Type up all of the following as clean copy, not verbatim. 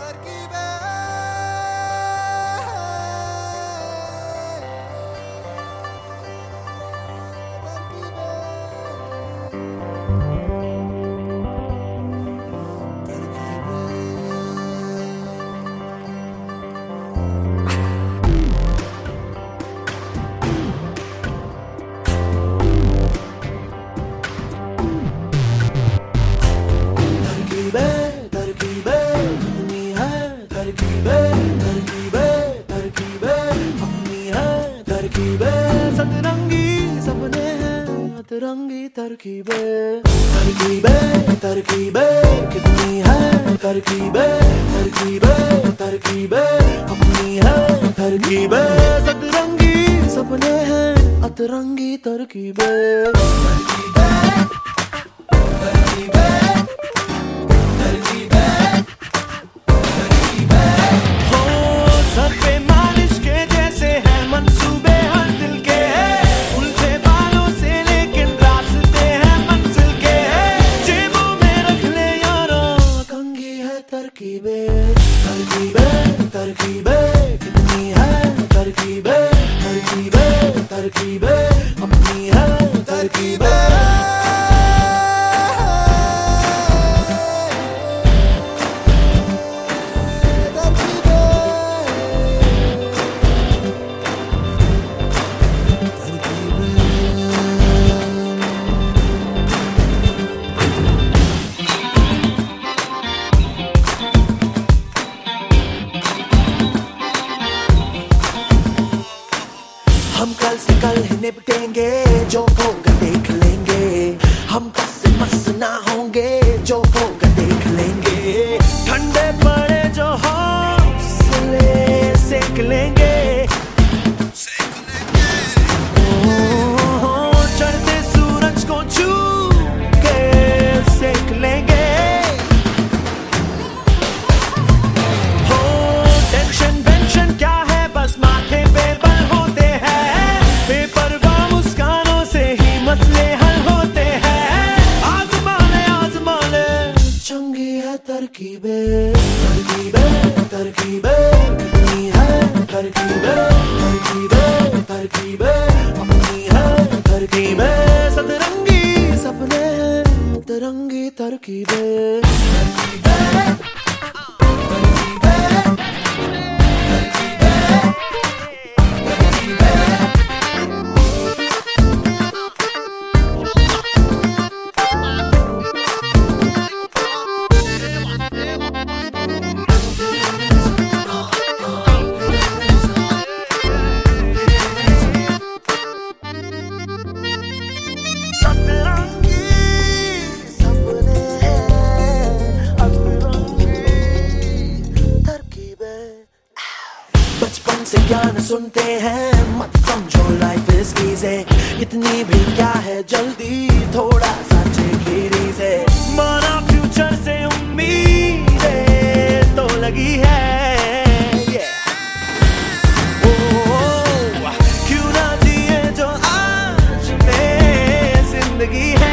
रंगी तरकीबें तरकीबें तरकीबें कितनी है तरकीबें तरकीबें तरकीबें अपनी है तरकीबें सतरंगी सपने हैं अतरंगी तरकीबें तरकीबें तरकीबें तरकीबें तरकीबें हो सर पे मालिश के जैसे है मंसूबे हर दिल के उलझे बालों से लेकिन रास्ते हैं मंजिल के जेबों में रख ले यारो कंघी है तरकीबें तरकीबें तरकीबें कितनी है तरकीबें तरकीबें तरकीबें अपनी है तरकीबें हम कल से कल ही निपटेंगे जो होगा देख लेंगे हम कस से मस ना होंगे जो होगा देख लेंगे ठंडे पड़े जो हौसले सेक लेंगे चढ़ते सूरज को छू के सेक लेंगे हो टेंशन वेंशन क्या है बस माथे पे बल होते मसले हल होते हैं आजमा ले चंगी है तरकीबें तरकीबें तरकीबें कितनी है तरकीबें तरकीबें तरकीबें अपनी है तरकीबें सतरंगी सपने हैं तरंगी तरकीबें तरकीबें बचपन से ज्ञान सुनते हैं मत समझो लाइफ इज इजी इतनी भी क्या है जल्दी थोड़ा सा चेखीरी से माना फ्यूचर से उम्मीदें तो लगी है क्यों ना जिए जो आज में जिंदगी है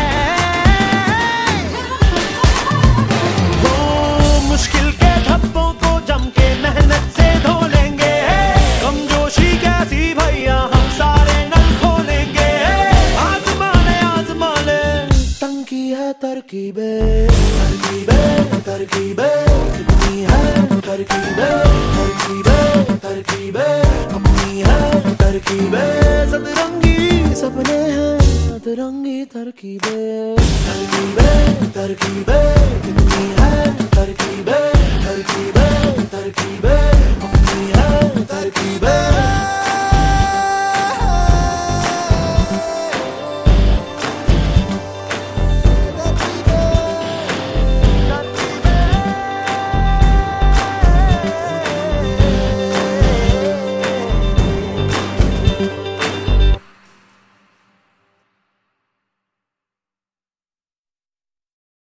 मुश्किल के धब्बों को जम के मेहनत से धो लेंगे कमजोशी कैसी भैया हम सारे नल खोलेंगे आजमा ले तंगी है तरकीबें तरकीबें तरकीबें कितनी है तरकीबें तरकीबें तरकीबें अपनी है तरकीबें सतरंगी सपने हैं अतरंगी तरकीबें तरकीबें तरकीबें कितनी है तरकीबें तरकीबें तरकीबें